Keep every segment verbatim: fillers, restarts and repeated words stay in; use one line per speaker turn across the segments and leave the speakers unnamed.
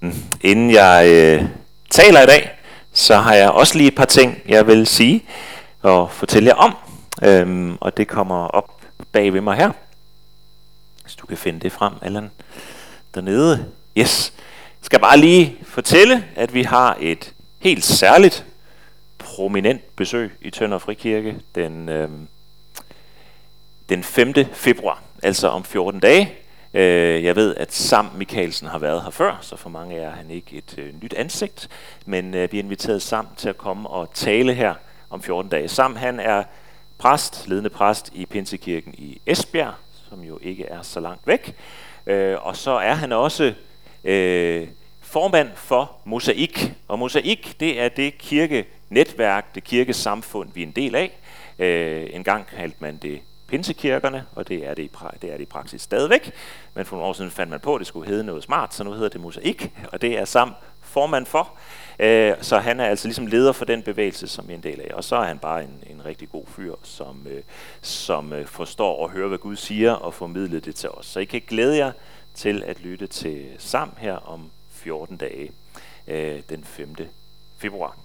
Inden jeg øh, taler i dag, så har jeg også lige et par ting, jeg vil sige og fortælle jer om. Øhm, og det kommer op bag ved mig her. Hvis du kan finde det frem, Allan, dernede. Yes. Jeg skal bare lige fortælle, at vi har et helt særligt prominent besøg i Tønder Frikirke den, øhm, den femte februar, altså om fjorten dage. Jeg ved, at Sam Michaelsen har været her før, så for mange af jer er han ikke et øh, nyt ansigt, men øh, vi har inviteret Sam til at komme og tale her om fjorten dage. Sam, han er præst, ledende præst i Pinsekirken i Esbjerg, som jo ikke er så langt væk, øh, og så er han også øh, formand for Mosaik, og Mosaik, det er det kirkenetværk, det kirkesamfund, vi er en del af. Øh, en gang kaldte man det Pinsekirkerne, og det er det, i pra- det er det i praksis stadigvæk. Men for nogle år siden fandt man på, at det skulle hedde noget smart, så nu hedder det Mosaik, og det er Sam formand for. Øh, så han er altså ligesom leder for den bevægelse, som vi er en del af. Og så er han bare en, en rigtig god fyr, som, øh, som øh, forstår og hører, hvad Gud siger, og formidler det til os. Så I kan glæde jer til at lytte til Sam her om fjorten dage, øh, den femte februar.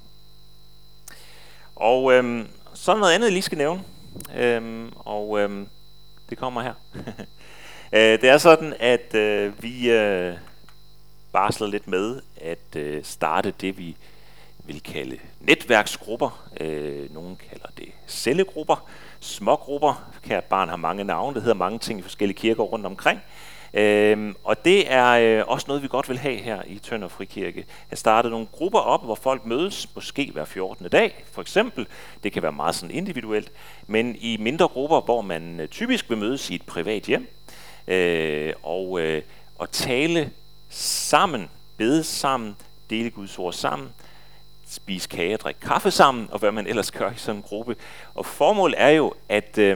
Og øh, så er der noget andet, jeg lige skal nævne. Øhm, og øhm, det kommer her. øh, det er sådan, at øh, vi øh, barsler lidt med at øh, starte det, vi vil kalde netværksgrupper. Øh, nogen kalder det cellegrupper, smågrupper. Kært barn har mange navne, det hedder mange ting i forskellige kirker rundt omkring. Øhm, og det er øh, også noget, vi godt vil have her i Tønder Frikirke. At starte nogle grupper op, hvor folk mødes, måske hver fjortende dag, for eksempel. Det kan være meget sådan individuelt, men i mindre grupper, hvor man øh, typisk vil mødes i et privat hjem, øh, og, øh, og tale sammen, bede sammen, dele Guds ord sammen, spise kage og drikke kaffe sammen, og hvad man ellers gør i sådan en gruppe. Og formålet er jo at, øh,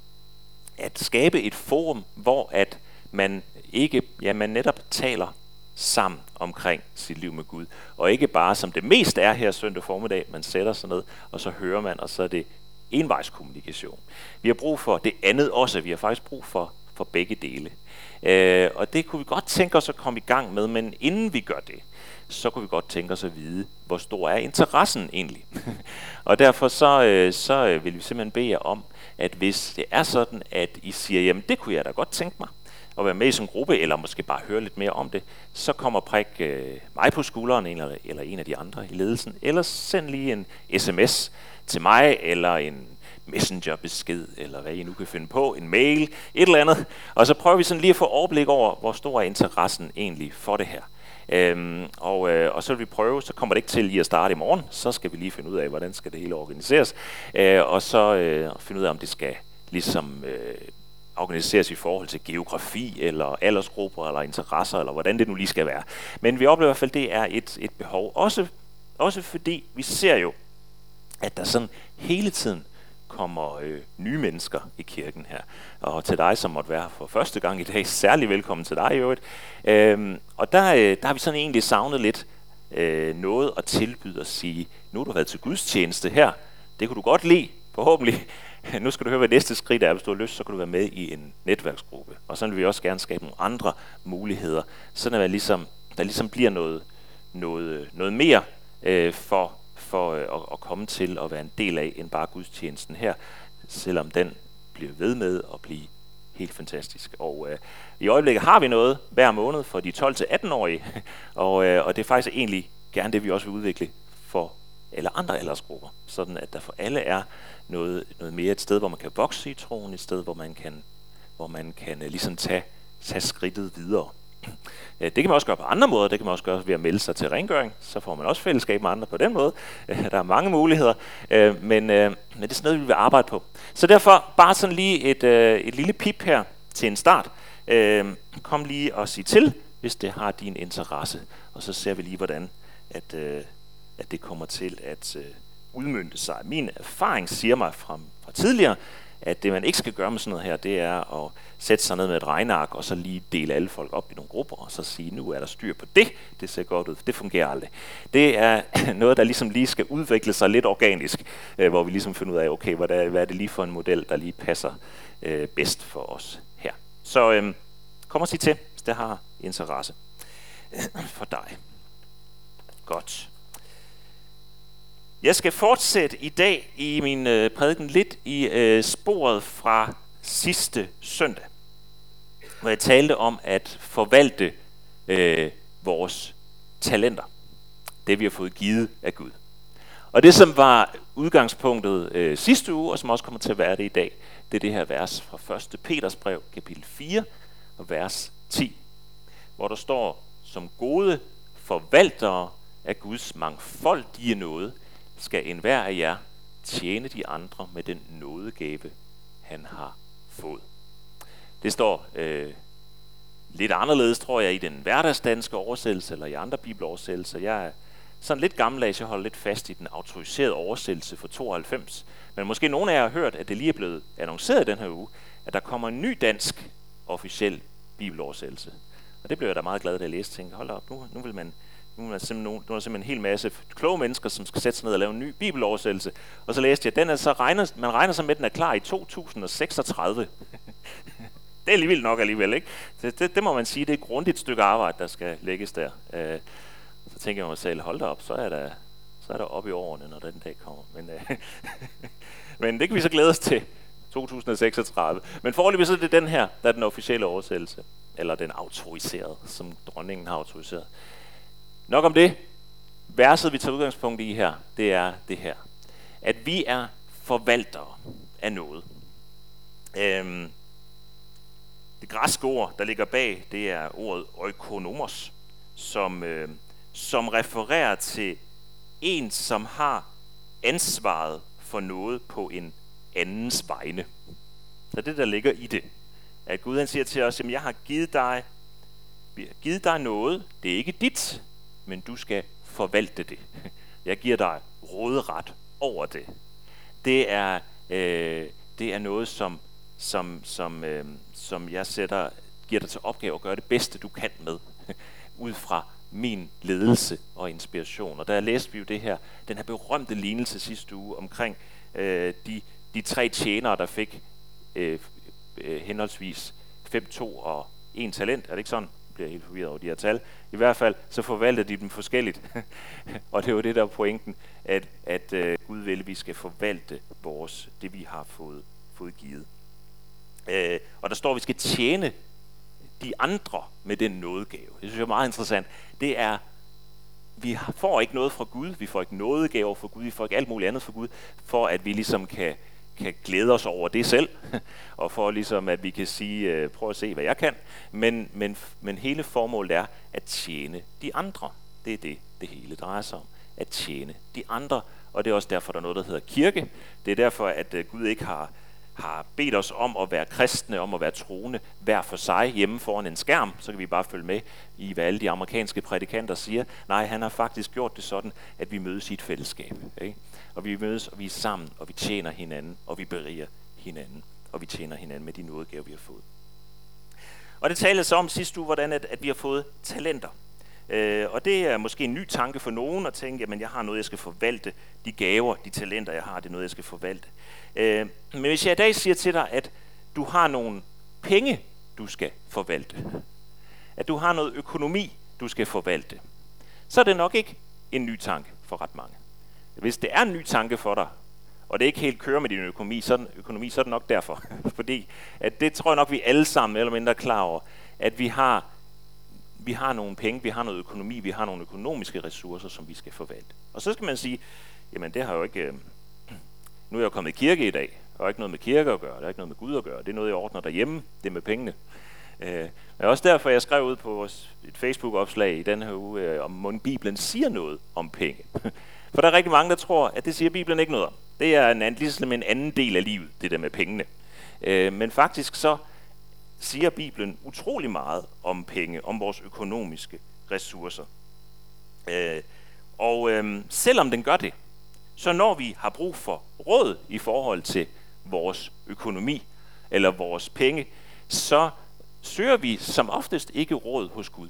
at skabe et forum, hvor at man ikke, ja, man netop taler sammen omkring sit liv med Gud, og ikke bare som det mest er her søndag formiddag, man sætter sig ned, og så hører man, og så er det envejskommunikation. Vi har brug for det andet også, vi har faktisk brug for, for begge dele. Øh, og det kunne vi godt tænke os at komme i gang med, men inden vi gør det, så kunne vi godt tænke os at vide, hvor stor er interessen egentlig. Og derfor så, øh, så vil vi simpelthen bede jer om, at hvis det er sådan, at I siger, jamen det kunne jeg da godt tænke mig, at være med i sådan en gruppe, eller måske bare høre lidt mere om det, så kommer prik øh, mig på skulderen, eller, eller en af de andre i ledelsen, eller send lige en sms til mig, eller en messengerbesked, eller hvad I nu kan finde på, en mail, et eller andet, og så prøver vi sådan lige at få overblik over, hvor stor er interessen egentlig for det her. Øhm, og, øh, og så vil vi prøve, så kommer det ikke til lige at starte i morgen, så skal vi lige finde ud af, hvordan skal det hele organiseres, øh, og så øh, finde ud af, om det skal ligesom øh, organiseres i forhold til geografi, eller aldersgrupper, eller interesser, eller hvordan det nu lige skal være. Men vi oplever i hvert fald, det er et, et behov. Også, også fordi vi ser jo, at der sådan hele tiden kommer øh, nye mennesker i kirken her. Og til dig, som måtte være her for første gang i dag, særlig velkommen til dig i øvrigt. Øhm, og der, øh, der har vi sådan egentlig savnet lidt øh, noget at tilbyde og sige, nu har du været til gudstjeneste her, det kunne du godt lide, forhåbentlig. Nu skal du høre, hvad næste skridt er. Hvis du har lyst, så kan du være med i en netværksgruppe. Og så vil vi også gerne skabe nogle andre muligheder, sådan at der ligesom, der ligesom bliver noget, noget, noget mere øh, for, for øh, at, at komme til at være en del af, end bare gudstjenesten her, selvom den bliver ved med at blive helt fantastisk. Og øh, i øjeblikket har vi noget hver måned for de tolv til atten-årige, og, øh, og det er faktisk egentlig gerne det, vi også vil udvikle for eller andre aldersgrupper, sådan at der for alle er noget, noget mere et sted, hvor man kan vokse i troen, et sted, hvor man kan, hvor man kan uh, ligesom tage, tage skridtet videre. Det kan man også gøre på andre måder, det kan man også gøre ved at melde sig til rengøring, så får man også fællesskab med andre på den måde. Der er mange muligheder, men, men det er sådan noget, vi vil arbejde på. Så derfor bare sådan lige et, et lille pip her til en start. Kom lige og sig til, hvis det har din interesse, og så ser vi lige, hvordan at, at det kommer til at udmønte sig. Min erfaring siger mig fra, fra tidligere, at det man ikke skal gøre med sådan noget her, det er at sætte sig ned med et regneark, og så lige dele alle folk op i nogle grupper, og så sige, nu er der styr på det, det ser godt ud, det fungerer aldrig. Det er noget, der ligesom lige skal udvikle sig lidt organisk, øh, hvor vi ligesom finder ud af, okay, hvad er, hvad er det lige for en model, der lige passer øh, bedst for os her. Så øh, kom og sig til, hvis det har interesse for dig. Godt. Jeg skal fortsætte i dag i min øh, prædiken lidt i øh, sporet fra sidste søndag, hvor jeg talte om at forvalte øh, vores talenter, det vi har fået givet af Gud. Og det, som var udgangspunktet øh, sidste uge, og som også kommer til at være det i dag, det er det her vers fra første Peters brev, kapitel fire, og vers ti, hvor der står, som gode forvaltere af Guds mangfoldige nåde, skal enhver af jer tjene de andre med den nådegave, han har fået. Det står øh, lidt anderledes, tror jeg, i den hverdagsdanske oversættelse, eller i andre bibeloversættelser. Jeg er sådan lidt gammeldags, jeg holder lidt fast i den autoriserede oversættelse for tooghalvfems. Men måske nogle af jer har hørt, at det lige er blevet annonceret den her uge, at der kommer en ny dansk officiel bibeloversættelse. Og det blev jeg da meget glad, da jeg læste. Tænkte, hold op, nu, nu vil man... Nu er, simpelthen, nu er der simpelthen en hel masse kloge mennesker, som skal sætte sig ned og lave en ny bibeloversættelse. Og så læste jeg, at den er så regner, man regner sig med, at den er klar i to tusind og seksogtredive. Det er lige vildt nok alligevel, ikke? Det, det, det må man sige, det er et grundigt stykke arbejde, der skal lægges der. Uh, så tænker jeg mig selv, hold da op, så er der, så er der oppe i årene, når den dag kommer. Men, uh, men det kan vi så glæde os til, to tusind og seksogtredive. Men foreløbig så er det den her, der er den officielle oversættelse. Eller den autoriserede, som dronningen har autoriseret. Nok om det. Verset, vi tager udgangspunkt i her, det er det her. At vi er forvaltere af noget. Øhm, det græske ord, der ligger bag, det er ordet oikonomos, som, øh, som refererer til en, som har ansvaret for noget på en andens vegne. Så det, der ligger i det. At Gud han siger til os, at jeg har givet dig, jeg har givet dig noget, det er ikke dit, men du skal forvalte det. Jeg giver dig råderet over det. Det er, øh, det er noget, som, som, som, øh, som jeg sætter, giver dig til opgave at gøre det bedste, du kan med, ud fra min ledelse og inspiration. Og der læste vi jo det her, den her berømte lignelse sidste uge omkring øh, de, de tre tjenere, der fik øh, øh, henholdsvis fem, to og en talent. Er det ikke sådan? Bliver helt forvirret over de her tal. I hvert fald, så forvaltede de dem forskelligt. Og det er jo det, der er pointen, at, at uh, Gud vil, at vi skal forvalte vores, det vi har fået, fået givet. Uh, og der står, at vi skal tjene de andre med den nådegave. Det synes jeg er meget interessant. Det er, vi får ikke noget fra Gud, vi får ikke nådegaver fra Gud, vi får ikke alt muligt andet fra Gud, for at vi ligesom kan kan glæde os over det selv, og for ligesom at vi kan sige, øh, prøv at se, hvad jeg kan, men, men, men hele formålet er at tjene de andre. Det er det, det hele drejer sig om, at tjene de andre, og det er også derfor, der er noget, der hedder kirke. Det er derfor, at øh, Gud ikke har, har bedt os om at være kristne, om at være troende, hver for sig hjemme foran en skærm, så kan vi bare følge med i, hvad alle de amerikanske prædikanter siger. Nej, han har faktisk gjort det sådan, at vi mødes i et fællesskab, ikke? Og vi mødes, og vi er sammen, og vi tjener hinanden, og vi beriger hinanden, og vi tjener hinanden med de nådegaver, vi har fået. Og det talte så om sidste uge, hvordan at, at vi har fået talenter. Øh, og det er måske en ny tanke for nogen at tænke, at jeg har noget, jeg skal forvalte. De gaver, de talenter, jeg har, det er noget, jeg skal forvalte. Øh, men hvis jeg i dag siger til dig, at du har nogle penge, du skal forvalte, at du har noget økonomi, du skal forvalte, så er det nok ikke en ny tanke for ret mange. Hvis det er en ny tanke for dig, og det ikke helt kører med din økonomi, så er, den, økonomi, så er det nok derfor. Fordi at det tror jeg nok, vi alle sammen eller mindre er klar over, at vi har, vi har nogle penge, vi har noget økonomi, vi har nogle økonomiske ressourcer, som vi skal forvalte. Og så skal man sige, jamen det har jo ikke... Øh, nu er jeg kommet i kirke i dag, og har ikke noget med kirke at gøre, det har ikke noget med Gud at gøre, det er noget, jeg ordner derhjemme, det er med pengene. Øh, det er også derfor, jeg skrev ud på et Facebook-opslag i denne her uge, øh, om om Bibelen siger noget om penge. For der er rigtig mange, der tror, at det siger Bibelen ikke noget om. Det er en, ligesom en anden del af livet, det der med pengene. Øh, men faktisk så siger Bibelen utrolig meget om penge, om vores økonomiske ressourcer. Øh, og øh, selvom den gør det, så når vi har brug for råd i forhold til vores økonomi eller vores penge, så søger vi som oftest ikke råd hos Gud.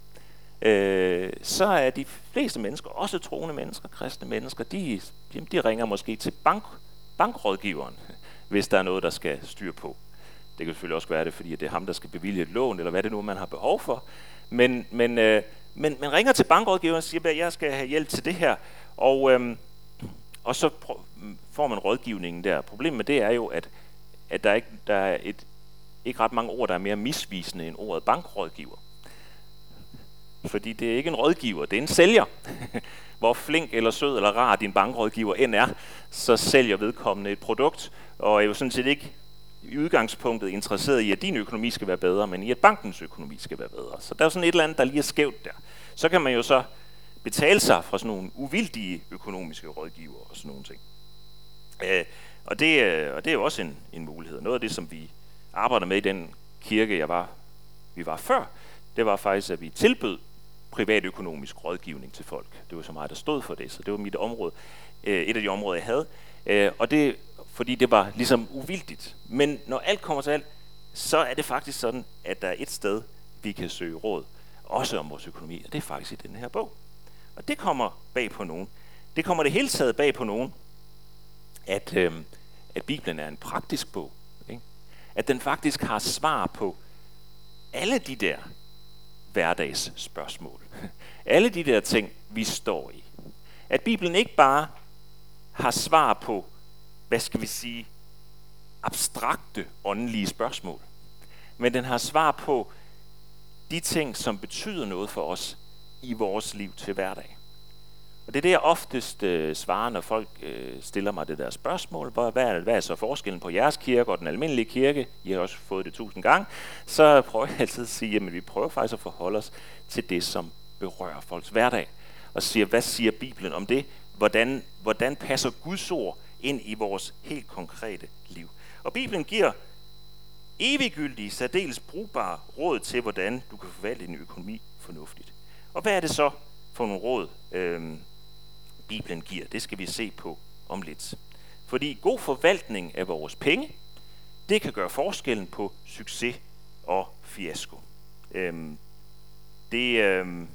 Øh, så er de fleste mennesker, også troende mennesker, kristne mennesker, de, de ringer måske til bank, bankrådgiveren, hvis der er noget, der skal styre på. Det kan selvfølgelig også være det, fordi det er ham, der skal bevilge et lån, eller hvad det nu, man har behov for. Men, men, øh, men, men ringer til bankrådgiveren og siger, at jeg skal have hjælp til det her, og, øhm, og så prøv, får man rådgivningen der. Problemet med det er jo, at, at der, ikke, der er et, ikke ret mange ord, der er mere misvisende end ordet bankrådgiver. Fordi det er ikke en rådgiver, det er en sælger. Hvor flink eller sød eller rar din bankrådgiver end er, så sælger vedkommende et produkt, og er jo sådan set ikke i udgangspunktet interesseret i, at din økonomi skal være bedre, men i, at bankens økonomi skal være bedre. Så der er sådan et eller andet, der lige er skævt der. Så kan man jo så betale sig fra sådan nogle uvildige økonomiske rådgivere og sådan nogle ting. Øh, og, det, og det er jo også en, en mulighed. Noget af det, som vi arbejder med i den kirke, jeg var, vi var før, det var faktisk, at vi tilbød privatøkonomisk rådgivning til folk. Det var så meget, der stod for det, så det var mit område, øh, et af de områder, jeg havde. Øh, og det, fordi det var ligesom uvildigt. Men når alt kommer til alt, så er det faktisk sådan, at der er et sted, vi kan søge råd, også om vores økonomi, og det er faktisk i den her bog. Og det kommer bag på nogen. Det kommer det hele taget bag på nogen, at, øh, at Bibelen er en praktisk bog. Ikke? At den faktisk har svar på alle de der hverdagsspørgsmål. Alle de der ting, vi står i. At Bibelen ikke bare har svar på, hvad skal vi sige, abstrakte åndelige spørgsmål, men den har svar på de ting, som betyder noget for os i vores liv til hverdag. Og det er det, jeg oftest øh, svarer, når folk øh, stiller mig det der spørgsmål. Hvad, hvad, er, hvad er så forskellen på jeres kirke og den almindelige kirke? I har også fået det tusind gange. Så prøver jeg altid at sige, at vi prøver faktisk at forholde os til det, som berører folks hverdag. Og siger, hvad siger Bibelen om det? Hvordan, hvordan passer Guds ord ind i vores helt konkrete liv? Og Bibelen giver eviggyldige, særdeles brugbare råd til, hvordan du kan forvalte din økonomi fornuftigt. Og hvad er det så for nogle råd, øh, Bibelen giver? Det skal vi se på om lidt. Fordi god forvaltning af vores penge, det kan gøre forskellen på succes og fiasko. Øhm, det, øhm,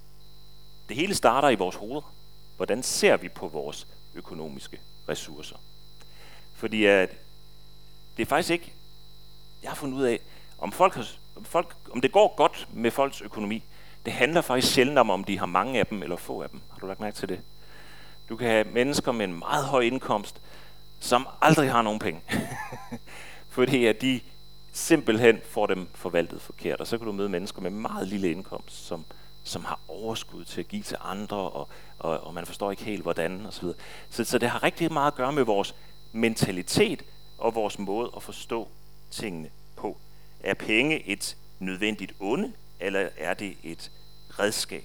det hele starter i vores hoveder. Hvordan ser vi på vores økonomiske ressourcer? Fordi at det er faktisk ikke, jeg har fundet ud af, om, folk har, om, folk, om det går godt med folks økonomi. Det handler faktisk sjældent om, om de har mange af dem eller få af dem. Har du lagt mærke til det? Du kan have mennesker med en meget høj indkomst, som aldrig har nogen penge. Fordi at de simpelthen får dem forvaltet forkert. Og så kan du møde mennesker med meget lille indkomst, som, som har overskud til at give til andre, og, og, og man forstår ikke helt hvordan, og så videre. Så, så det har rigtig meget at gøre med vores mentalitet og vores måde at forstå tingene på. Er penge et nødvendigt onde, eller er det et redskab?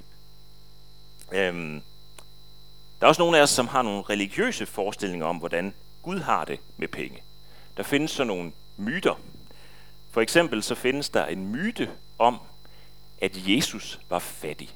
Øhm, der er også nogle af os, som har nogle religiøse forestillinger om, hvordan Gud har det med penge. Der findes så nogle myter. For eksempel så findes der en myte om, at Jesus var fattig.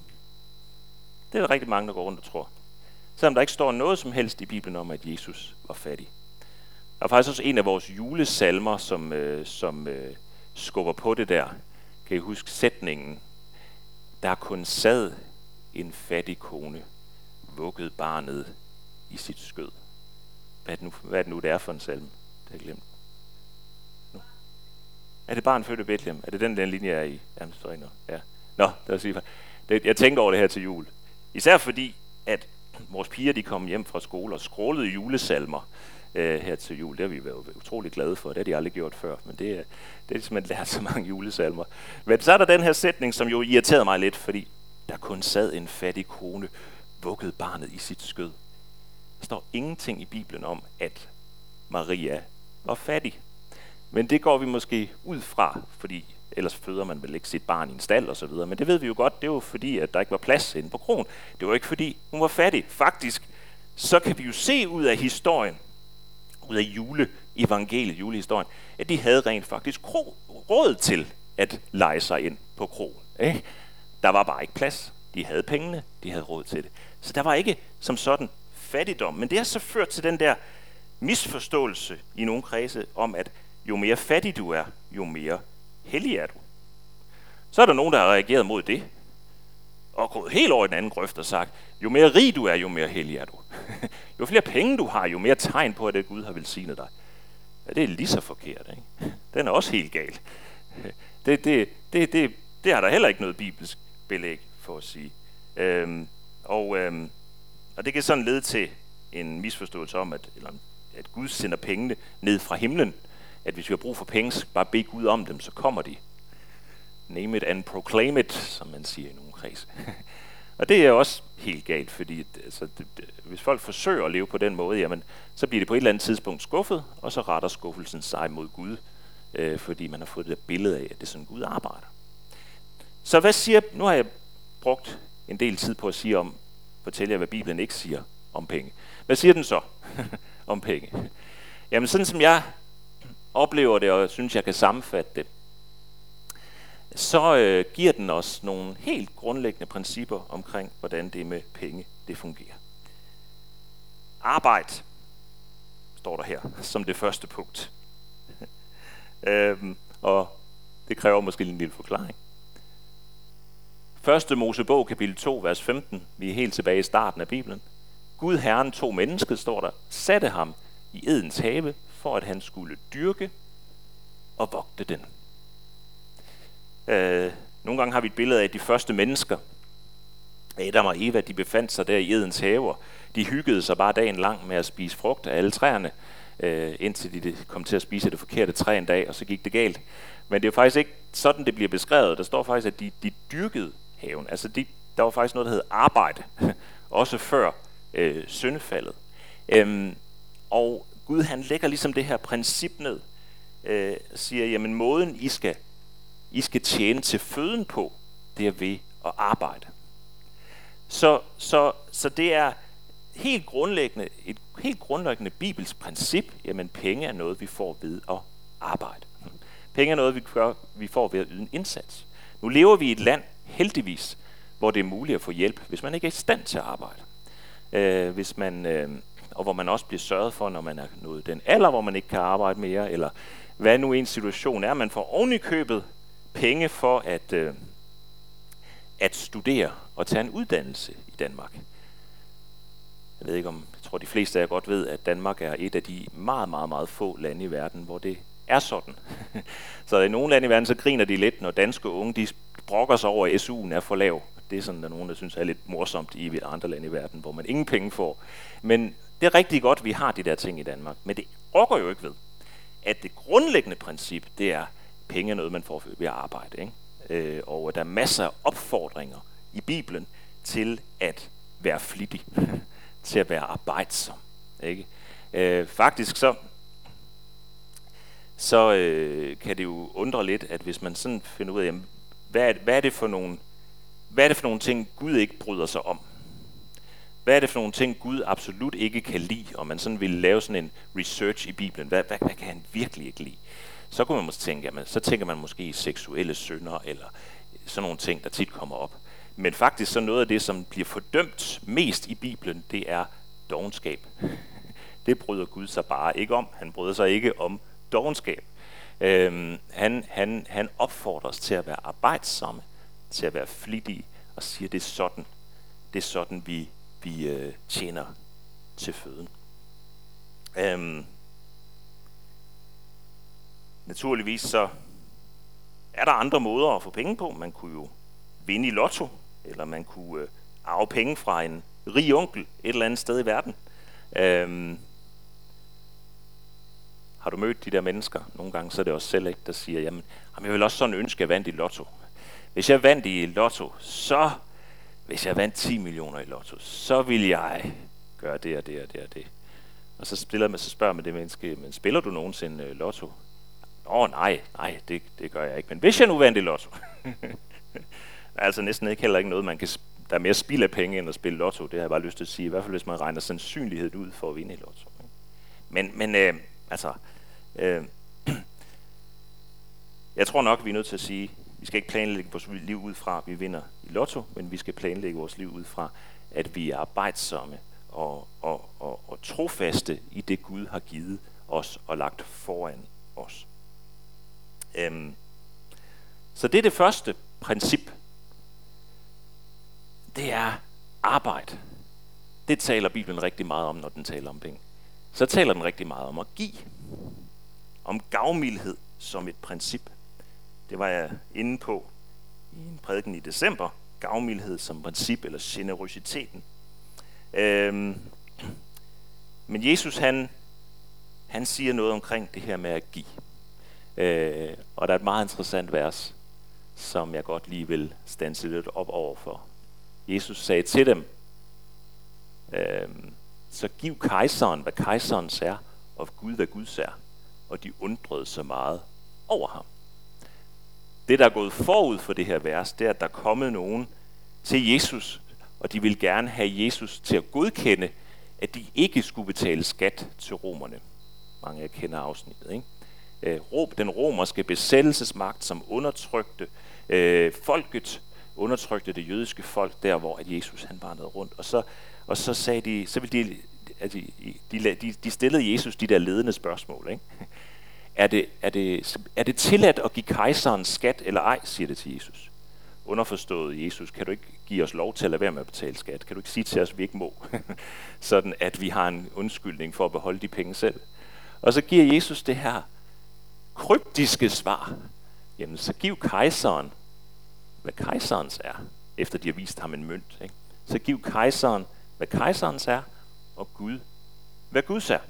Det er der rigtig mange, der går rundt og tror. Selvom der ikke står noget som helst i Bibelen om, at Jesus var fattig. Der er faktisk også en af vores julesalmer, som, øh, som øh, skubber på det der. Kan I huske sætningen? Der kun sad en fattig kone, vuggede barnet i sit skød. Hvad er det nu, hvad er det, nu det er for en salme? Det har jeg glemt. Nu. Er det barn født i Bethlehem? Er det den, den linje, jeg er i? Jamen, så nu. Ja. Nå, det er sige, det, jeg tænker over det her til jul. Især fordi, at vores piger, de kom hjem fra skole og skrålede julesalmer øh, her til jul. Det har vi været utrolig glade for. Det har de aldrig gjort før, men det, det er ligesom at lære så mange julesalmer. Men så er der den her sætning, som jo irriterede mig lidt, fordi der kun sad en fattig kone, vuggede barnet i sit skød. Der står ingenting i Bibelen om, at Maria var fattig. Men det går vi måske ud fra, fordi ellers føder man vel ikke sit barn i en stald og så videre. Men det ved vi jo godt, det var fordi, at der ikke var plads inde på kroen. Det var ikke fordi, hun var fattig. Faktisk, så kan vi jo se ud af historien, ud af juleevangeliet, julehistorien, at de havde rent faktisk kro, råd til at leje sig ind på kroen. Ikke? Der var bare ikke plads. De havde pengene, de havde råd til det. Så der var ikke som sådan fattigdom. Men det har så ført til den der misforståelse i nogle kredse om, at jo mere fattig du er, jo mere hellig er du. Så er der nogen, der har reageret mod det, og gået helt over i den anden grøft og sagt, jo mere rig du er, jo mere hellig er du. Jo flere penge du har, jo mere tegn på, at det Gud har velsignet dig. Ja, det er lige så forkert, ikke? Den er også helt gal. Det, det, det, det, det har der heller ikke noget bibelsk belæg for at sige. Øhm, og, øhm, og det kan sådan lede til en misforståelse om, at, eller, at Gud sender pengene ned fra himlen. At hvis vi har brug for penge, så bare bede Gud om dem, så kommer de. Name it and proclaim it, som man siger i nogle kredse. Og det er også helt galt, fordi altså, det, det, hvis folk forsøger at leve på den måde, jamen, så bliver det på et eller andet tidspunkt skuffet, og så retter skuffelsen sig mod Gud, øh, fordi man har fået det der billede af, at det er sådan Gud arbejder. Så hvad siger, nu har jeg brugt en del tid på at sige om, fortælle jer, hvad Bibelen ikke siger om penge. Hvad siger den så om penge? Jamen sådan som jeg oplever det, og synes jeg kan sammenfatte det, så øh, giver den os nogle helt grundlæggende principper omkring, hvordan det med penge det fungerer. Arbejde, står der her, som det første punkt. øhm, og det kræver måske en lille forklaring. Første Mosebog, kapitel to, vers femten. Vi er helt tilbage i starten af Bibelen. Gud Herren tog mennesket, står der, satte ham i Edens have, for at han skulle dyrke og vogte den. Øh, nogle gange har vi et billede af de første mennesker. Adam og Eva, de befandt sig der i Edens have. De hyggede sig bare dagen lang med at spise frugt af alle træerne, øh, indtil de kom til at spise det forkerte træ en dag, og så gik det galt. Men det er faktisk ikke sådan, det bliver beskrevet. Der står faktisk, at de, de dyrkede haven. Altså, de, der var faktisk noget, der hed arbejde, også før øh, syndefaldet. Øhm, og Gud, han lægger ligesom det her princip ned, øh, siger, jamen måden, I skal, I skal tjene til føden på, det er ved at arbejde. Så, så, så det er helt grundlæggende, et helt grundlæggende bibelsk princip, jamen penge er noget, vi får ved at arbejde. Penge er noget, vi, gør, vi får ved at yde en indsats. Nu lever vi i et land, heldigvis, hvor det er muligt at få hjælp, hvis man ikke er i stand til at arbejde. Øh, hvis man, øh, og hvor man også bliver sørget for, når man er nået den alder, hvor man ikke kan arbejde mere, eller hvad nu en situation er. Man får oven i købet penge for at, øh, at studere og tage en uddannelse i Danmark. Jeg ved ikke om, jeg tror de fleste af jer godt ved, at Danmark er et af de meget, meget, meget få lande i verden, hvor det er sådan. Så i nogle lande i verden, så griner de lidt, når danske unge, de brokker sig over, at S U'en er for lav. Det er sådan, der er nogen, der synes er lidt morsomt i andre lande i verden, hvor man ingen penge får. Men det er rigtig godt, at vi har de der ting i Danmark. Men det rokker jo ikke ved, at det grundlæggende princip, det er, penge er noget, man får ved at arbejde. Ikke? Øh, og der er masser af opfordringer i Bibelen til at være flittig, til at være arbejdsom. Ikke? Øh, faktisk så, så øh, kan det jo undre lidt, at hvis man sådan finder ud af, jamen, hvad, er, hvad er det for nogle Hvad er det for nogle ting, Gud ikke bryder sig om? Hvad er det for nogle ting, Gud absolut ikke kan lide, og man sådan vil lave sådan en research i Bibelen? Hvad, hvad, hvad kan han virkelig ikke lide? Så kunne man måske tænke, jamen, så tænker man måske i seksuelle synder, eller sådan nogle ting, der tit kommer op. Men faktisk så noget af det, som bliver fordømt mest i Bibelen, det er dovenskab. Det bryder Gud sig bare ikke om. Han bryder sig ikke om dovenskab. Øhm, han, han, han opfordrer os til at være arbejdsomme, til at være flittige, og siger, det er sådan, det er sådan, vi, vi øh, tjener til føden. Øhm, naturligvis så er der andre måder at få penge på. Man kunne jo vinde i lotto, eller man kunne øh, arve penge fra en rig onkel et eller andet sted i verden. Øhm, har du mødt de der mennesker? Nogle gange så er det også selv ikke, der siger, jamen, jamen jeg vil også sådan ønske, at jeg vandt i lotto. Hvis jeg vandt i lotto, så, hvis jeg vandt ti millioner i lotto, så vil jeg gøre det og det og det og det. Og så, spiller man, så spørger man det menneske, men spiller du nogensinde uh, lotto? Åh nej, nej, det, det gør jeg ikke. Men hvis jeg nu vandt i lotto, der er altså næsten ikke heller ikke noget, man kan, der er mere spild af penge end at spille lotto. Det har jeg bare lyst til at sige, i hvert fald hvis man regner sandsynligheden ud for at vinde i lotto. Men, men øh, altså, øh, jeg tror nok, vi er nødt til at sige, vi skal ikke planlægge vores liv ud fra, at vi vinder i lotto, men vi skal planlægge vores liv ud fra, at vi er arbejdsomme og, og, og, og trofaste i det, Gud har givet os og lagt foran os. Øhm, så det er det første princip. Det er arbejde. Det taler Bibelen rigtig meget om, når den taler om penge. Så taler den rigtig meget om at give. Om gavmildhed som et princip. Det var jeg inde på i en prædiken i december, gavmildhed som princip, eller generøsiteten. Øhm, men Jesus, han, han siger noget omkring det her med at give. Øh, og der er et meget interessant vers, som jeg godt lige vil standse lidt op over for. Jesus sagde til dem, øh, så giv kejseren, hvad kejserens er, og Gud, hvad Guds er. Og de undrede så meget over ham. Det, der er gået forud for det her vers, det er, at der er kommet nogen til Jesus, og de vil gerne have Jesus til at godkende, at de ikke skulle betale skat til romerne. Mange af jer kender afsnittet, ikke? Den romerske besættelsesmagt, som undertrykte øh, folket, undertrykte det jødiske folk, der hvor at Jesus han vandrede rundt. Og så, og så sagde de, så ville de, at de, de, de stillede Jesus de der ledende spørgsmål, ikke? Er det, er, det, er det tilladt at give kejseren skat eller ej, siger det til Jesus. Underforstået, Jesus, kan du ikke give os lov til at lade være med at betale skat? Kan du ikke sige til os, at vi ikke må? Sådan at vi har en undskyldning for at beholde de penge selv. Og så giver Jesus det her kryptiske svar. Jamen, så giv kejseren, hvad kejserens er, efter de har vist ham en mønt. Ikke? Så giv kejseren, hvad kejserens er, og Gud, hvad Guds er.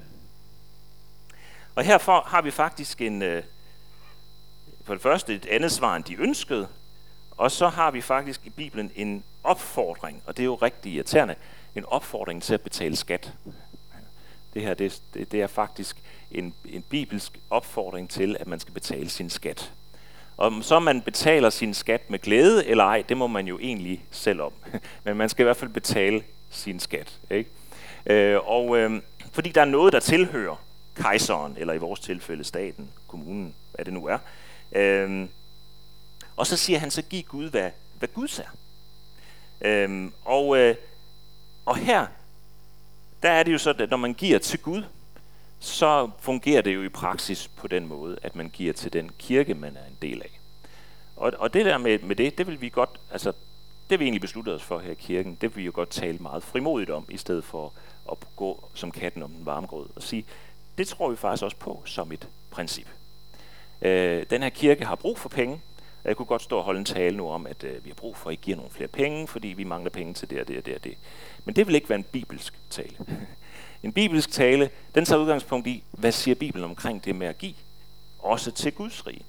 Og herfor har vi faktisk en, øh, for det første et andet svar, end de ønskede, og så har vi faktisk i Bibelen en opfordring, og det er jo rigtig irriterende, en opfordring til at betale skat. Det her, det, det, det er faktisk en, en bibelsk opfordring til, at man skal betale sin skat. Og så man betaler sin skat med glæde eller ej, det må man jo egentlig selv om. Men man skal i hvert fald betale sin skat. Ikke? Øh, og øh, fordi der er noget, der tilhører kejseren, eller i vores tilfælde staten, kommunen, hvad det nu er. Øh, og så siger han, så giv Gud, hvad, hvad Guds er. Øh, og, øh, og her, der er det jo sådan, at når man giver til Gud, så fungerer det jo i praksis på den måde, at man giver til den kirke, man er en del af. Og, og det der med, med det, det vil vi godt, altså, det vi egentlig besluttet os for her i kirken, det vil vi jo godt tale meget frimodigt om, i stedet for at gå som katten om den varme grød og sige, det tror vi faktisk også på som et princip. Øh, den her kirke har brug for penge. Jeg kunne godt stå og holde en tale nu om, at øh, vi har brug for, at I giver nogle flere penge, fordi vi mangler penge til det og det og det og det. Men det vil ikke være en bibelsk tale. En bibelsk tale, den tager udgangspunkt i, hvad siger Bibelen omkring det med at give? Også til Guds rige.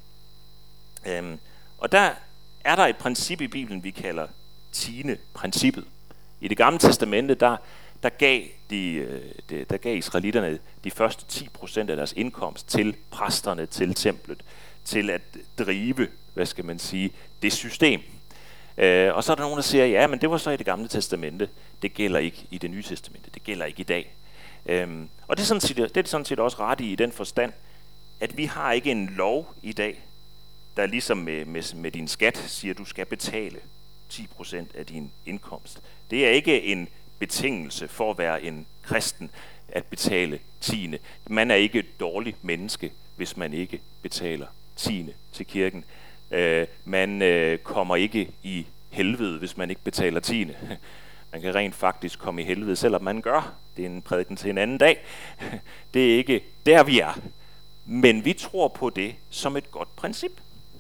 Øhm, og der er der et princip i Bibelen, vi kalder tiende-princippet. I Det Gamle Testamente, der, der, gav de, de, der gav israelitterne de første ti procent af deres indkomst til præsterne, til templet, til at drive, hvad skal man sige, det system. Øh, og så er der nogen, der siger, ja, men det var så i Det Gamle Testamente. Det gælder ikke i Det Nye Testamente. Det gælder ikke i dag. Øhm, og det er, sådan set, det er sådan set også ret i, i den forstand, at vi har ikke en lov i dag, der ligesom med, med, med din skat siger, at du skal betale ti procent af din indkomst. Det er ikke en betingelse for at være en kristen at betale tiende. Man er ikke et dårligt menneske, hvis man ikke betaler tiende til kirken. Øh, man øh, kommer ikke i helvede, hvis man ikke betaler tiende. Man kan rent faktisk komme i helvede, selvom man gør. Det er en prædiken til en anden dag. Det er ikke der, vi er. Men vi tror på det som et godt princip.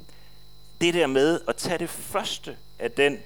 Det der med at tage det første af den,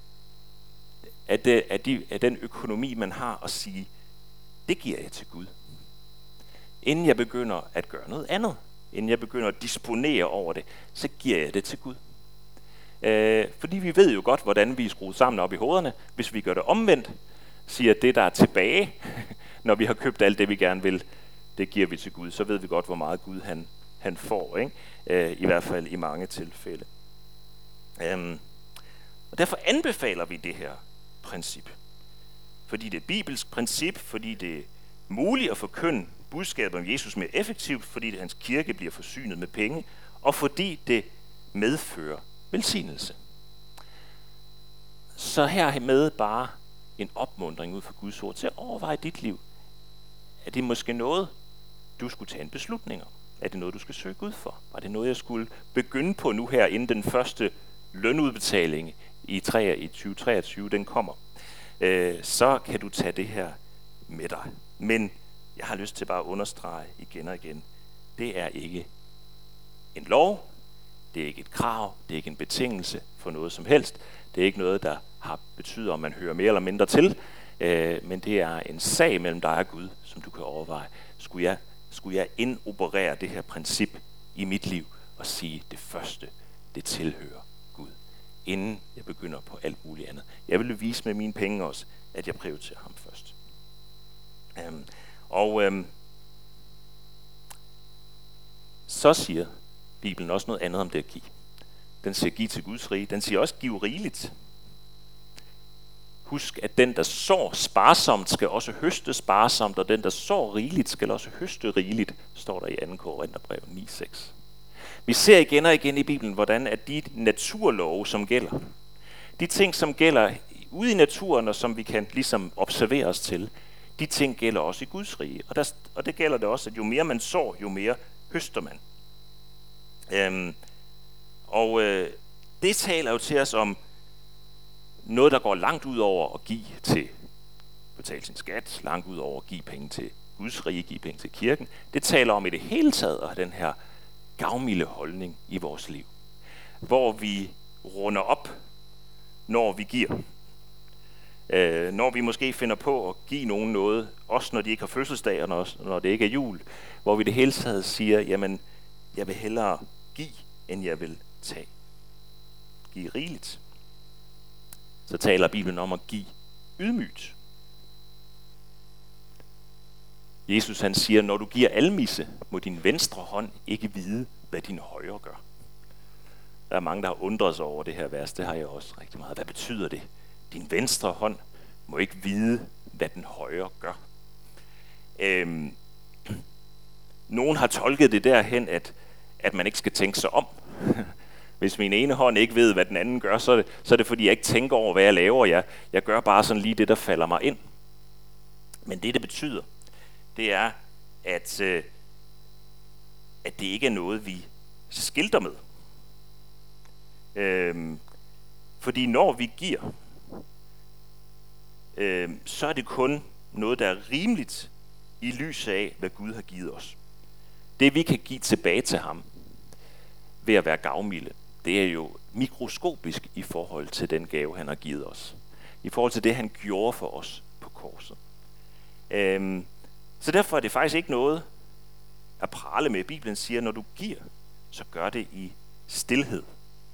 af, det, af, de, af den økonomi, man har, og sige, det giver jeg til Gud. Inden jeg begynder at gøre noget andet, inden jeg begynder at disponere over det, så giver jeg det til Gud. Øh, fordi vi ved jo godt, hvordan vi er skruet sammen op i hovederne. Hvis vi gør det omvendt, siger det, der er tilbage, når vi har købt alt det, vi gerne vil, det giver vi til Gud, så ved vi godt, hvor meget Gud han, han får, ikke? Øh, i hvert fald i mange tilfælde. Øhm, og derfor anbefaler vi det her princip. Fordi det er et bibelsk princip, fordi det er muligt at forkynde budskabet om Jesus mere effektivt, fordi det, hans kirke bliver forsynet med penge, og fordi det medfører velsignelse. Så hermed bare en opmuntring ud fra Guds ord til at overveje dit liv. Er det måske noget, du skulle tage en beslutning om? Er det noget, du skal søge Gud for? Var det noget, jeg skulle begynde på nu her, inden den første lønudbetaling i tyve treogtyve, den kommer? Øh, så kan du tage det her med dig. Men jeg har lyst til bare at understrege igen og igen, det er ikke en lov, det er ikke et krav, det er ikke en betingelse for noget som helst. Det er ikke noget, der har betyder, om man hører mere eller mindre til, øh, men det er en sag mellem dig og Gud, som du kan overveje. Skulle jeg, skulle jeg indoperere det her princip i mit liv og sige, det første, det tilhører Gud, inden jeg begynder på alt muligt andet. Jeg vil vise med mine penge også, at jeg prioriterer ham først. Øhm, og øhm, så siger Bibelen også noget andet om det at give. Den siger, giv til Guds rige. Den siger også, giv rigeligt. Husk, at den, der sår sparsomt, skal også høste sparsomt, og den, der sår rigeligt, skal også høste rigeligt, står der i anden Korintherbrev ni seks. Vi ser igen og igen i Bibelen, hvordan at de naturlove, som gælder, de ting, som gælder ude i naturen, og som vi kan ligesom observere os til, de ting gælder også i Guds rige. Og, der, og det gælder det også, at jo mere man sår, jo mere høster man. Øhm, og øh, det taler jo til os om noget, der går langt ud over at give til betale sin skat, langt ud over at give penge til Guds rige, give penge til kirken. Det taler om i det hele taget at have den her gavmilde holdning i vores liv, hvor vi runder op, når vi giver. Øh, når vi måske finder på at give nogen noget, også når de ikke har fødselsdag, og når, når det ikke er jul, hvor vi det hele taget siger, jamen, jeg vil hellere give, end jeg vil tage. Give rigeligt. Så taler Bibelen om at give ydmygt. Jesus han siger, når du giver almisse, må din venstre hånd ikke vide, hvad din højre gør. Der er mange, der har undret sig over det her vers. Det har jeg også rigtig meget. Hvad betyder det? Din venstre hånd må ikke vide, hvad den højre gør. Øhm, nogen har tolket det derhen, at, at man ikke skal tænke sig om. Hvis min ene hånd ikke ved, hvad den anden gør, så er det, så er det fordi, jeg ikke tænker over, hvad jeg laver. Jeg, jeg gør bare sådan lige det, der falder mig ind. Men det, det betyder, det er, at, øh, at det ikke er noget, vi skilter med. Øhm, fordi når vi giver, øh, så er det kun noget, der er rimeligt i lyset af, hvad Gud har givet os. Det, vi kan give tilbage til ham ved at være gavmilde, det er jo mikroskopisk i forhold til den gave, han har givet os. I forhold til det, han gjorde for os på korset. Øhm, så derfor er det faktisk ikke noget at prale med. Bibelen siger, når du giver, så gør det i stilhed.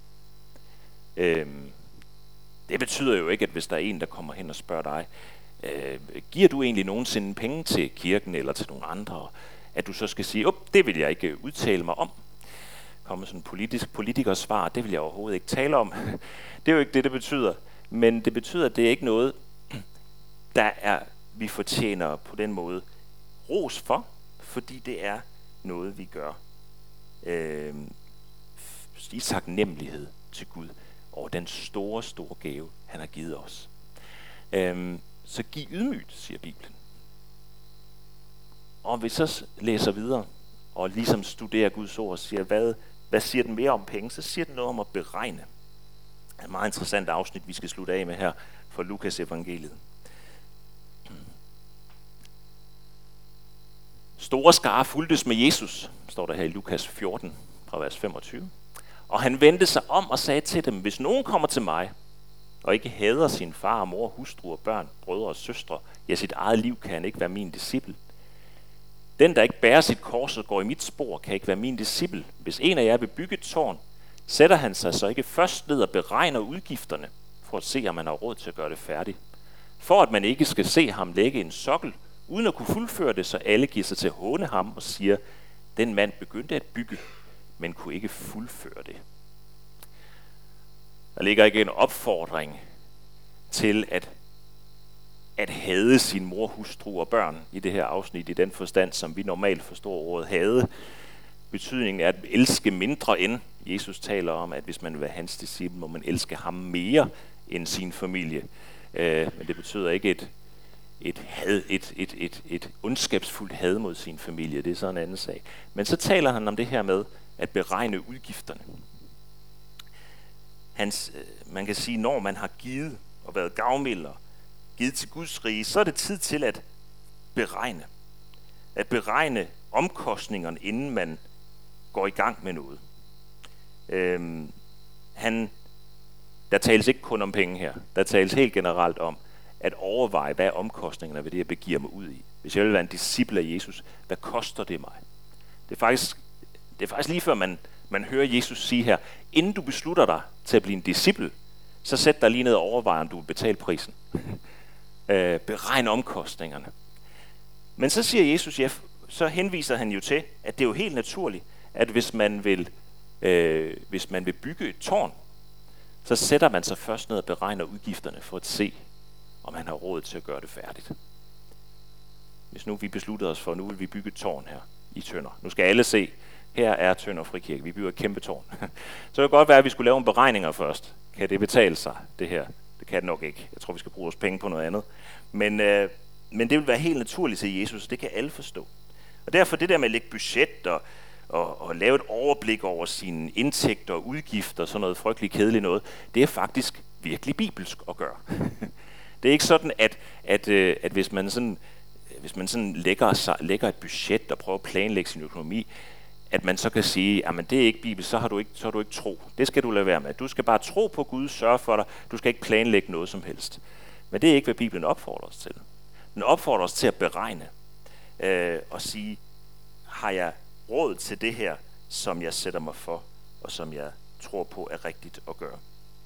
Øhm, det betyder jo ikke, at hvis der er en, der kommer hen og spørger dig, øh, giver du egentlig nogensinde penge til kirken eller til nogle andre, at du så skal sige, op, det vil jeg ikke udtale mig om. Kommer sådan en politisk politikers svar, det vil jeg overhovedet ikke tale om. Det er jo ikke det, det betyder. Men det betyder, at det er ikke noget, der er, vi fortjener på den måde ros for, fordi det er noget, vi gør øh, i taknemmelighed til Gud over den store, store gave, han har givet os. Øh, så giv ydmygt, siger Bibelen. Og hvis så læser videre, og ligesom studerer Guds ord og siger, hvad, hvad siger den mere om penge, så siger den noget om at beregne. Det er et meget interessant afsnit, vi skal slutte af med her for Lukas evangeliet. Store skare fulgtes med Jesus, står der her i Lukas fjorten, fra vers femogtyve. Og han vendte sig om og sagde til dem, hvis nogen kommer til mig, og ikke hader sin far, mor, hustru og børn, brødre og søstre, ja, sit eget liv kan han ikke være min disciple. Den, der ikke bærer sit kors og går i mit spor, kan ikke være min disciple. Hvis en af jer vil bygge et tårn, sætter han sig så ikke først ned og beregner udgifterne, for at se, om man har råd til at gøre det færdigt. For at man ikke skal se ham lægge en sokkel, uden at kunne fuldføre det, så alle giver sig til at håne ham og siger, den mand begyndte at bygge, men kunne ikke fuldføre det. Der ligger ikke en opfordring til at, at hade sin mor, hustru og børn i det her afsnit, i den forstand, som vi normalt forstår ordet hade. Betydningen er at elske mindre end. Jesus taler om, at hvis man vil være hans disciple, må man elske ham mere end sin familie. Øh, men det betyder ikke et, et, had, et, et, et, et ondskabsfuldt had mod sin familie. Det er så en anden sag. Men så taler han om det her med at beregne udgifterne. Hans, man kan sige, når man har givet og været gavmild og givet til Guds rige, så er det tid til at beregne. At beregne omkostningerne, inden man går i gang med noget. Øhm, han der tales ikke kun om penge her. Der tales helt generelt om at overveje, hvad er omkostningerne ved det, jeg begiver mig ud i. Hvis jeg vil være en disciple af Jesus, hvad koster det mig? Det er faktisk, det er faktisk lige før man, man hører Jesus sige her, inden du beslutter dig til at blive en disciple, så sæt dig lige ned og overvej, om du vil betale prisen. øh, beregn omkostningerne. Men så siger Jesus, ja, så henviser han jo til, at det er jo helt naturligt, at hvis man vil, øh, hvis man vil bygge et tårn, så sætter man sig først ned og beregner udgifterne for at se, om man har råd til at gøre det færdigt. Hvis nu vi besluttede os for, at nu vil vi bygge et tårn her i Tønder. Nu skal alle se, her er Tønder Frikirke. Vi bygger et kæmpe tårn. Så det kan godt være, at vi skulle lave en beregninger først. Kan det betale sig, det her? Det kan det nok ikke. Jeg tror, vi skal bruge vores penge på noget andet. Men, øh, men det vil være helt naturligt til Jesus. Det kan alle forstå. Og derfor det der med at lægge budget og, og, og lave et overblik over sine indtægter og udgifter, sådan noget frygteligt kedeligt noget, det er faktisk virkelig bibelsk at gøre. Det er ikke sådan, at, at, at hvis man sådan, hvis man sådan lægger, lægger et budget og prøver at planlægge sin økonomi, at man så kan sige, at det er ikke bibelsk, så har du ikke, så har du ikke tro. Det skal du lade være med. Du skal bare tro på Gud, sørge for dig. Du skal ikke planlægge noget som helst. Men det er ikke, hvad Bibelen opfordrer os til. Den opfordrer os til at beregne øh, og sige, har jeg råd til det her, som jeg sætter mig for, og som jeg tror på er rigtigt at gøre.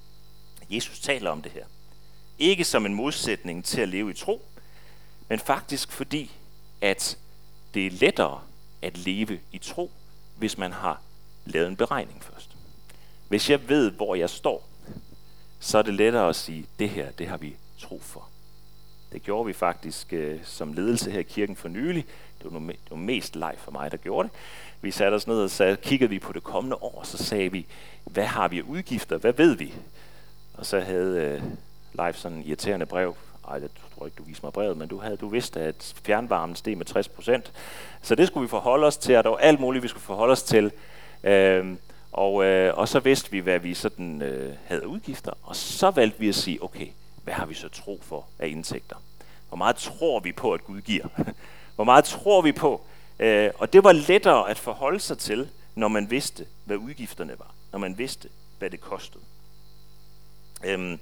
Jesus taler om det her. Ikke som en modsætning til at leve i tro, men faktisk fordi, at det er lettere at leve i tro, hvis man har lavet en beregning først. Hvis jeg ved, hvor jeg står, så er det lettere at sige, det her, det har vi tro for. Det gjorde vi faktisk øh, som ledelse her i kirken for nylig. Det var, det var mest leg for mig, der gjorde det. Vi satte os ned og sagde, kiggede vi på det kommende år, og så sagde vi, hvad har vi af udgifter, hvad ved vi? Og så havde øh, Leif sådan en irriterende brev. Ej, jeg tror ikke, du viste mig brevet, men du havde du vidste, at fjernvarmen steg med tres procent. Så det skulle vi forholde os til, og der var alt muligt, vi skulle forholde os til. Øhm, og, øh, og så vidste vi, hvad vi sådan øh, havde udgifter, og så valgte vi at sige, okay, hvad har vi så tro for af indtægter? Hvor meget tror vi på, at Gud giver? Hvor meget tror vi på? Øh, og det var lettere at forholde sig til, når man vidste, hvad udgifterne var. Når man vidste, hvad det kostede. Øhm,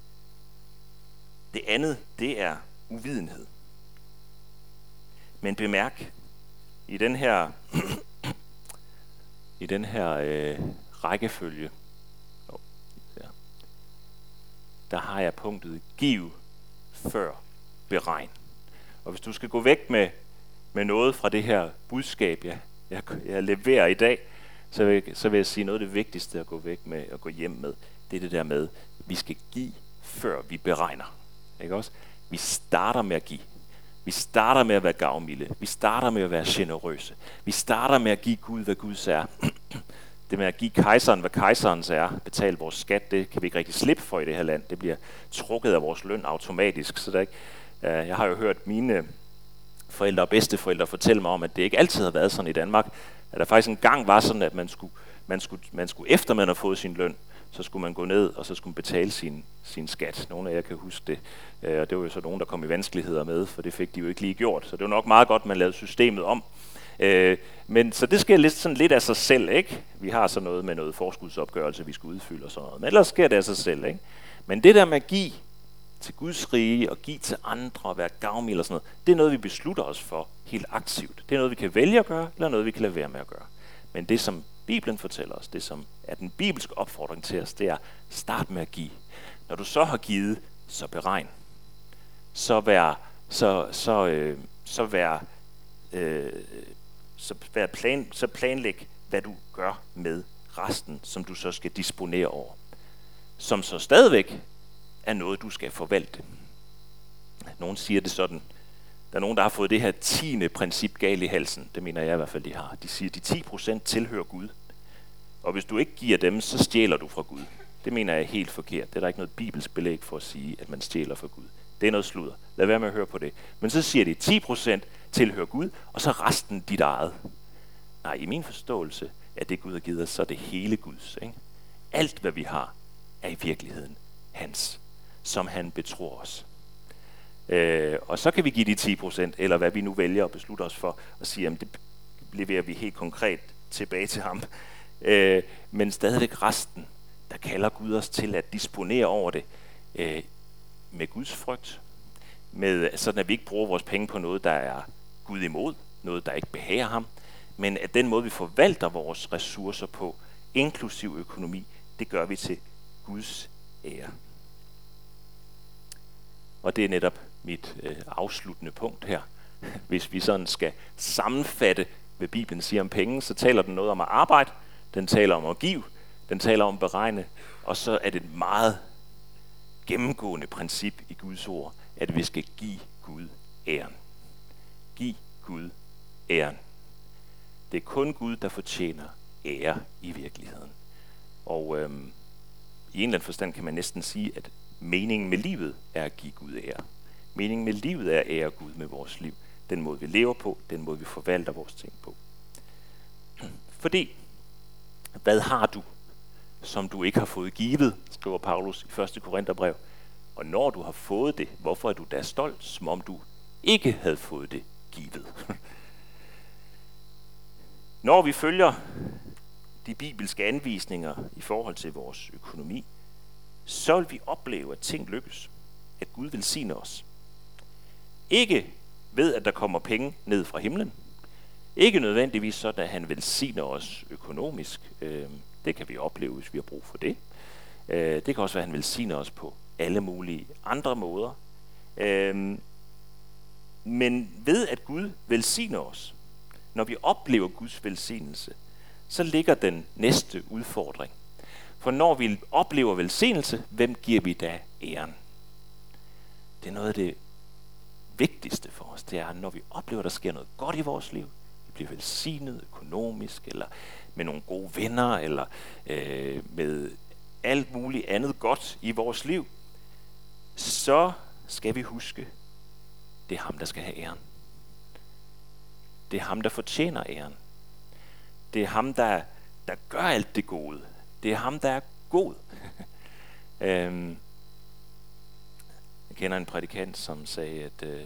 det andet, det er uvidenhed. Men bemærk, i den her, i den her øh, rækkefølge, oh, der, der har jeg punktet giv før beregn. Og hvis du skal gå væk med, med noget fra det her budskab, jeg, jeg, jeg leverer i dag, så vil, så vil jeg sige, noget af det vigtigste at gå væk med og gå hjem med, det er det der med, vi skal give, før vi beregner. Ikke også? Vi starter med at give. Vi starter med at være gavmilde. Vi starter med at være generøse. Vi starter med at give Gud, hvad Guds er. Det med at give kejseren, hvad kejserens er, betale vores skat, det kan vi ikke rigtig slippe for i det her land. Det bliver trukket af vores løn automatisk. Så der ikke, uh, jeg har jo hørt mine forældre og bedsteforældre fortælle mig om, at det ikke altid har været sådan i Danmark. At der faktisk en gang var sådan, at man skulle, man skulle, man skulle efter man har fået sin løn, så skulle man gå ned, og så skulle man betale sin, sin skat. Nogle af jer kan huske det. Uh, og det var jo så nogen, der kom i vanskeligheder med, for det fik de jo ikke lige gjort. Så det var nok meget godt, man lavede systemet om. Uh, men så det sker lidt, sådan lidt af sig selv, ikke? Vi har så noget med noget forskudsopgørelse, vi skal udfylde og sådan noget. Men ellers sker det af sig selv, ikke? Men det der med at give til Guds rige og give til andre og være gavmild og sådan noget, det er noget, vi beslutter os for helt aktivt. Det er noget, vi kan vælge at gøre, eller noget, vi kan lade være med at gøre. Men det, som Bibelen fortæller os, det som er den bibelske opfordring til os, det er, start med at give. Når du så har givet, så beregn. Så vær, så, så, øh, så vær, øh, så vær plan, så planlæg, hvad du gør med resten, som du så skal disponere over. Som så stadigvæk er noget, du skal forvalte. Nogen siger det sådan. Der er nogen, der har fået det her tiende princip galt i halsen. Det mener jeg i hvert fald, de har. De siger, at de ti procent tilhører Gud. Og hvis du ikke giver dem, så stjæler du fra Gud. Det mener jeg er helt forkert. Det er der ikke noget bibelsk belæg for at sige, at man stjæler fra Gud. Det er noget sludder. Lad være med at høre på det. Men så siger de, at ti procent tilhører Gud, og så resten dit eget. Nej, i min forståelse af det, Gud har givet os, så er det hele Guds. Ikke? Alt, hvad vi har, er i virkeligheden hans, som han betror os. Øh, og så kan vi give de ti procent, eller hvad vi nu vælger at beslutte os for, og sige, at det leverer vi helt konkret tilbage til ham. Øh, men stadigvæk resten, der der kalder Gud os til at disponere over det øh, med Guds frygt, med, sådan at vi ikke bruger vores penge på noget, der er Gud imod, noget, der ikke behager ham, men at den måde, vi forvalter vores ressourcer på, inklusiv økonomi, det gør vi til Guds ære. Og det er netop mit øh, afsluttende punkt her. Hvis vi sådan skal sammenfatte, hvad Bibelen siger om penge, så taler den noget om at arbejde, den taler om at give, den taler om at beregne, og så er det et meget gennemgående princip i Guds ord, at vi skal give Gud æren. Giv Gud æren. Det er kun Gud, der fortjener ære i virkeligheden. Og øhm, i en eller anden forstand kan man næsten sige, at meningen med livet er at give Gud ære. Meningen med livet er at ære Gud med vores liv. Den måde, vi lever på, den måde, vi forvalter vores ting på. Fordi, hvad har du, som du ikke har fået givet, skriver Paulus i første Korintherbrev. Og når du har fået det, hvorfor er du da stolt, som om du ikke havde fået det givet? Når vi følger de bibelske anvisninger i forhold til vores økonomi, så vil vi opleve, at ting lykkes. At Gud velsigner os. Ikke ved, at der kommer penge ned fra himlen. Ikke nødvendigvis sådan, at han velsigner os økonomisk. Det kan vi opleve, hvis vi har brug for det. Det kan også være, at han velsigner os på alle mulige andre måder. Men ved, at Gud velsigner os, når vi oplever Guds velsignelse, så ligger den næste udfordring. For når vi oplever velsignelse, hvem giver vi da æren? Det er noget af det vigtigste for os. Det er, når vi oplever, at der sker noget godt i vores liv, vi bliver velsignet økonomisk, eller med nogle gode venner, eller øh, med alt muligt andet godt i vores liv, så skal vi huske, det er ham, der skal have æren. Det er ham, der fortjener æren. Det er ham, der, der gør alt det gode. Det er ham, der er god. øhm, jeg kender en prædikant, som sagde, at øh,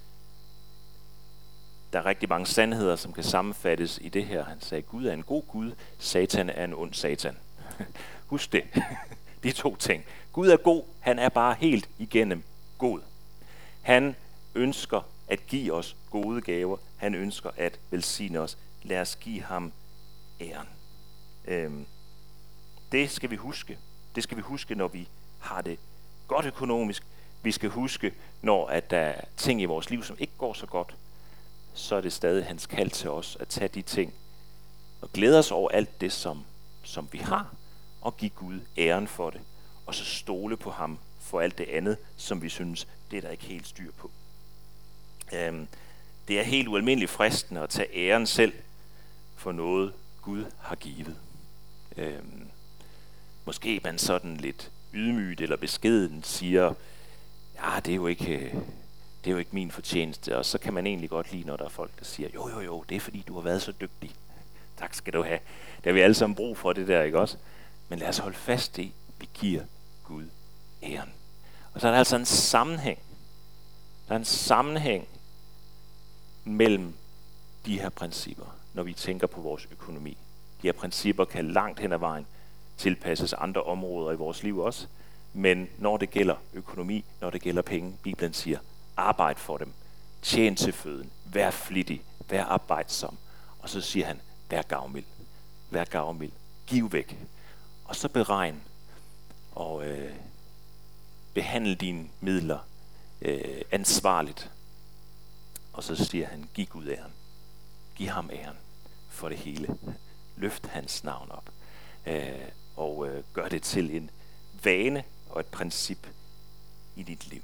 der er rigtig mange sandheder, som kan sammenfattes i det her. Han sagde, Gud er en god Gud, Satan er en ond Satan. Husk det. De to ting. Gud er god, han er bare helt igennem god. Han ønsker at give os gode gaver. Han ønsker at velsigne os. Lad os give ham æren. Øhm, det skal vi huske. Det skal vi huske, når vi har det godt økonomisk. Vi skal huske, når at der er ting i vores liv, som ikke går så godt, så er det stadig hans kald til os at tage de ting og glæde os over alt det, som, som vi har, og give Gud æren for det, og så stole på ham for alt det andet, som vi synes, det er der ikke helt styr på. Øhm, det er helt ualmindeligt fristende at tage æren selv for noget, Gud har givet. Øhm, måske man sådan lidt ydmygt eller beskeden siger, ja, det er jo ikke, det er jo ikke min fortjeneste, og så kan man egentlig godt lide, når der er folk, der siger, jo, jo, jo, det er fordi, du har været så dygtig. Tak skal du have. Det har vi alle sammen brug for, det der, ikke også? Men lad os holde fast i, vi giver Gud æren. Og så er der altså en sammenhæng. Der er en sammenhæng mellem de her principper, når vi tænker på vores økonomi. De her principper kan langt hen ad vejen tilpasses andre områder i vores liv også. Men når det gælder økonomi, når det gælder penge, Bibelen siger, arbejd for dem, tjen til føden, vær flittig, vær arbejdsom. Og så siger han, vær gavmild, vær gavmild, giv væk. Og så beregn og øh, behandle dine midler øh, ansvarligt. Og så siger han, giv Gud æren. Giv ham æren for det hele. Løft hans navn op. Øh, og øh, gør det til en vane og et princip i dit liv.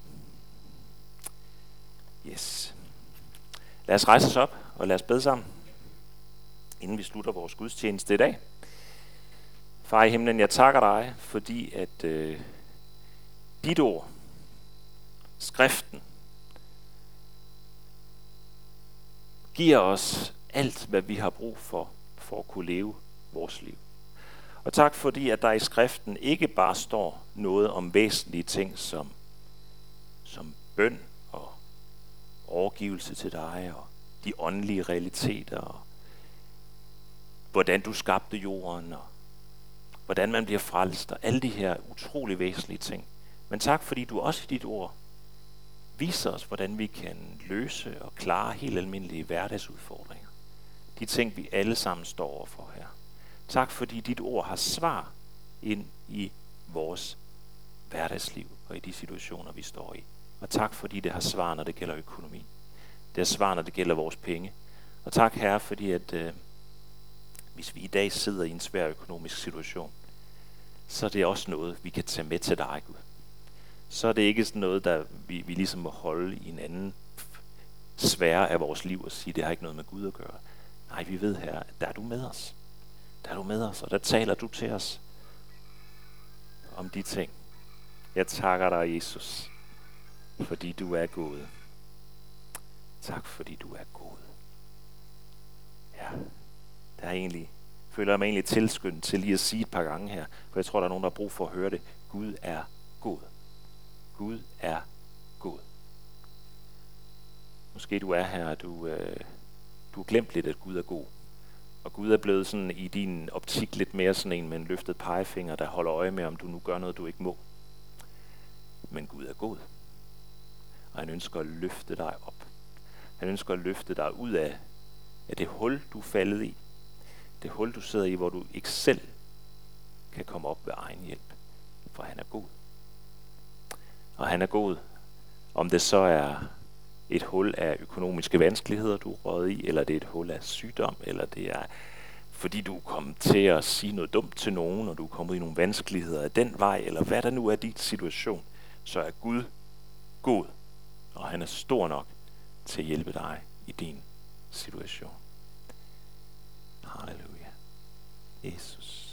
Yes. Lad os rejse os op, og lad os bede sammen, inden vi slutter vores gudstjeneste i dag. Far i himlen, jeg takker dig, fordi at øh, dit ord, skriften, giver os alt, hvad vi har brug for, for at kunne leve vores liv. Og tak fordi, at der i skriften ikke bare står noget om væsentlige ting som, som bøn og overgivelse til dig og de åndelige realiteter og hvordan du skabte jorden og hvordan man bliver frelst, og alle de her utrolig væsentlige ting. Men tak, fordi du også i dit ord viser os, hvordan vi kan løse og klare helt almindelige hverdagsudfordringer. De ting, vi alle sammen står overfor her. Tak, fordi dit ord har svar ind i vores hverdagsliv og i de situationer, vi står i. Og tak, fordi det har svar, når det gælder økonomi. Det har svar, når det gælder vores penge. Og tak, Herre, fordi at øh, hvis vi i dag sidder i en svær økonomisk situation, så er det også noget, vi kan tage med til dig, Gud. Så er det ikke sådan noget, der vi, vi ligesom må holde i en anden sfære af vores liv og sige, det har ikke noget med Gud at gøre. Nej, vi ved her, at der er du med os. Der er du med os, og der taler du til os om de ting. Jeg takker dig, Jesus, fordi du er god. Tak, fordi du er god. Ja, der er egentlig, føler jeg mig egentlig tilskyndt til lige at sige et par gange her, for jeg tror, der er nogen, der har brug for at høre det. Gud er god. Gud er god. Måske du er her, og du, øh, du har glemt lidt, at Gud er god. Og Gud er blevet sådan i din optik lidt mere sådan en med en løftet pegefinger, der holder øje med, om du nu gør noget, du ikke må. Men Gud er god. Og han ønsker at løfte dig op. Han ønsker at løfte dig ud af, af det hul, du er faldet i. Det hul, du sidder i, hvor du ikke selv kan komme op ved egen hjælp. For han er god. Og han er god, om det så er et hul af økonomiske vanskeligheder, du er røget i, eller det er et hul af sygdom, eller det er fordi du er kommet til at sige noget dumt til nogen, og du er kommet i nogle vanskeligheder af den vej, eller hvad der nu er din situation, så er Gud god, og han er stor nok til at hjælpe dig i din situation. Halleluja. Jesus.